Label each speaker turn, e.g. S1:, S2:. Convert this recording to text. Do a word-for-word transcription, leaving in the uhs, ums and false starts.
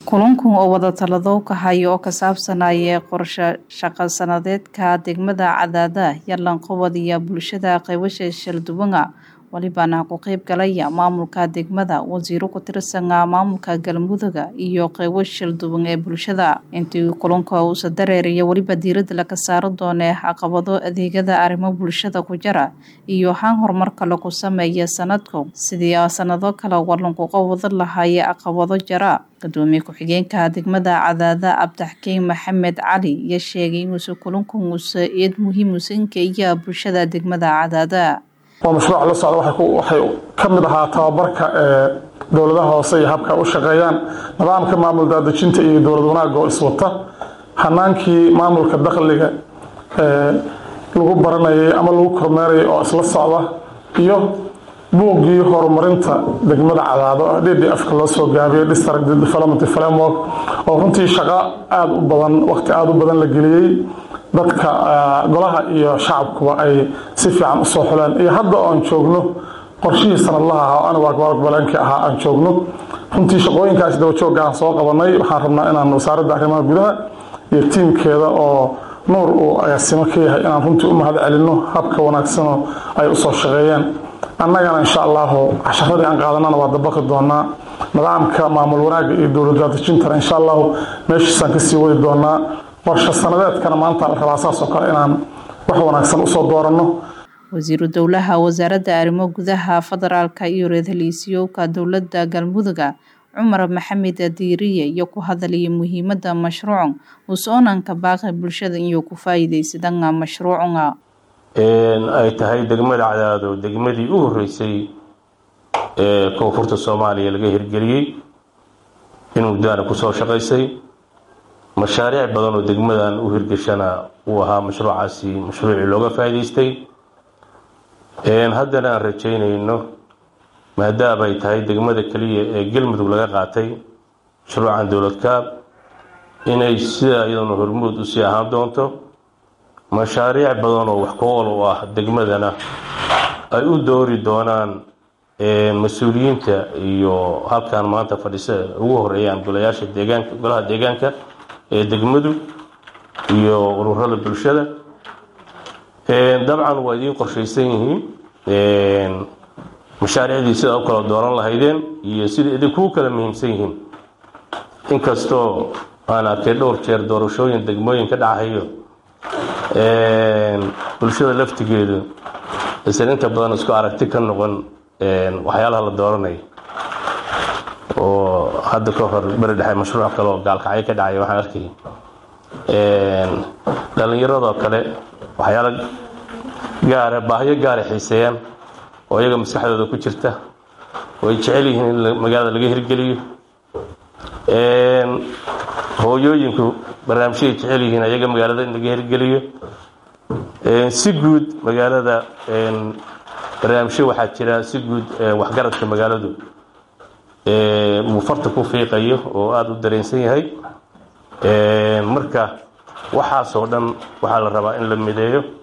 S1: kulankan oo wada talado ka hayo oo ka saabsanaya qorshe shaqo sanadeedka degmada Cadaada yalan qowadiya bulshada qaybasha shalduwanga walibana ku qayb galaya maamulka degmada wasiiro ku tirsan maamulka galmudug iyo qaybo shalduwan ee bulshada intii kulanka uu sadareeriyo waliba diirada la ka saaro doonee caqabado adeegyada arrimo bulshada ku jira iyo han horumarka lagu sameeyo sanadku sidii sanado kale walan ku qowad lahaay caqabado jira gudoomiye ku-xigeenka degmada Cadaada Abdaxkiin Maxamed Cali iyo sheegay in uu kulanku uu eed muhiim u sankeeyo bulshada degmada Cadaada
S2: ومشروع la socdo waxa waxay kamid ahaa tababarka ee dawladaha hoose iyo habka u shaqeeyaan nidaamka maamul daadajinta iyo dawlad wanaag oo iswata hanaankii maamulka dakhliga ee lagu baranayay ama lagu kormeeray oo isla socda iyo buugii horumarinta degmada Cadaado D D F ka loo soo gaabiyay District Development Framework oo runtii shaqo aad u badan waqti aad u badan la geliyay dadka golaha iyo shacabku ay si fiican u soo xulaan iyo hadda aan joogno qorshihii sanadlaha ah ana waa balaanki ah aan joogno runtii shaqooyinkaas daba joogaan soo qabanay waxaan rabnaa inaan wasaaradda arrimaha gudaha iyo tiimkeeda oo nuur uu ayaasimo ka yahay inaan runtii u mahad celino habka wanaagsan oo ay u soo shaqeeyaan annagana insha Allah casharadii aan qaadanana waa dabaqi doonaa nidaamka maamul wanaag iyo dawladda dejinta insha Allah meeshiisan ka sii wadi doonaa qorshe sanadeedkana maanta la rabaa saas oo kale inaan wax wanaagsan u soo doorano
S1: wasiiru dawlaha wasaaradda arrimo gudaha federaalka iyo ra'iisul dawladda galmudug Cumar Maxamed Diiriye iyo ku hadalay muhiimadda mashruucan oo soonanka baaqay bulshada iyo ku faa'iideysadaan mashruucan
S3: in ay tahay degmada Cadaado degmadii ugu horeysay ee koonfurta Soomaaliya laga hirgeliyay inuu daara ku soo shaqeysay mashaariic badan oo degmadan u hirgashana uu ahaa mashruucaasi mashruuci looga faa'iideystay een haddana aan rajaynayno maadaama ay tahay degmada kaliya ee galmudug laga qaatay mashruucan dawladka inay sida iyadoo hormuud u sii ahaan doonto mashaariic badan oo wax ku ool u ah degmadana ay u doori doonaan ee mas'uuliyiinta iyo halkan maanta fadhisa ugu horeeyaan golayaasha deegaanka golaha deegaanka ee degmadu iyo ururada bulshada ee dabcan waa idin qorsheysan yihiin ee mashaariicdii sida u kala dooran lahaydeen iyo sida idinku kala muhiimsan yihiin inkastoo aan arkay dhowr jeer doorashooyin degmooyin ka dhacayo ee bulshada laftigeedu isla inta badan isku aragti ka noqon ee waxyaalaha la dooranayo oo hadda ka hor bari dhaxay mashruuc kale oo gaalkacay ka dhacay waxaan arkay ee dhalinyarada kale waxyaalo gaar ah baahiyo gaar ah xiiseeyaan oo iyaga maskaxdooda ku jirta oo ay jecel yihiin in magaalada laga hirgeliyo ee hooyooyinku barnaamijyada jecel yihiin iyaga magaalada in laga hirgeliyo ee si guud magaalada ee barnaamijyo waxaa jira si guud waxgaradka magaaladu ee mufarta ku fiiqayo oo aad u dareensan yahay ee marka waxaas oo dhan waxa la rabaa in la mideeyo